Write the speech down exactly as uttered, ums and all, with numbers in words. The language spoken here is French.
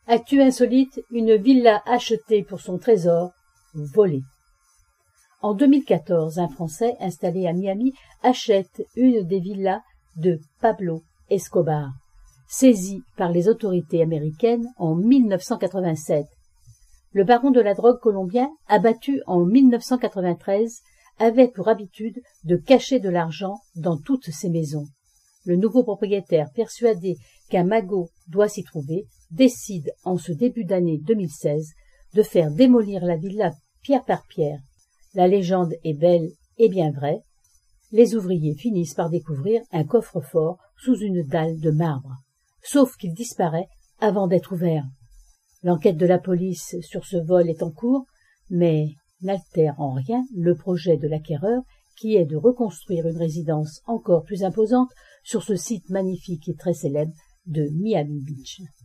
Actu insolite, une villa achetée pour son trésor, volée. En deux mille quatorze, un Français installé à Miami achète une des villas de Pablo Escobar, saisie par les autorités américaines en mille neuf cent quatre-vingt-sept. Le baron de la drogue colombien, abattu en mille neuf cent quatre-vingt-treize, avait pour habitude de cacher de l'argent dans toutes ses maisons. Le nouveau propriétaire, persuadé qu'un magot doit s'y trouver, décide en ce début d'année deux mille seize de faire démolir la villa pierre par pierre. La légende est belle et bien vraie. Les ouvriers finissent par découvrir un coffre-fort sous une dalle de marbre, sauf qu'il disparaît avant d'être ouvert. L'enquête de la police sur ce vol est en cours, mais n'altère en rien le projet de l'acquéreur qui est de reconstruire une résidence encore plus imposante sur ce site magnifique et très célèbre de Miami Beach.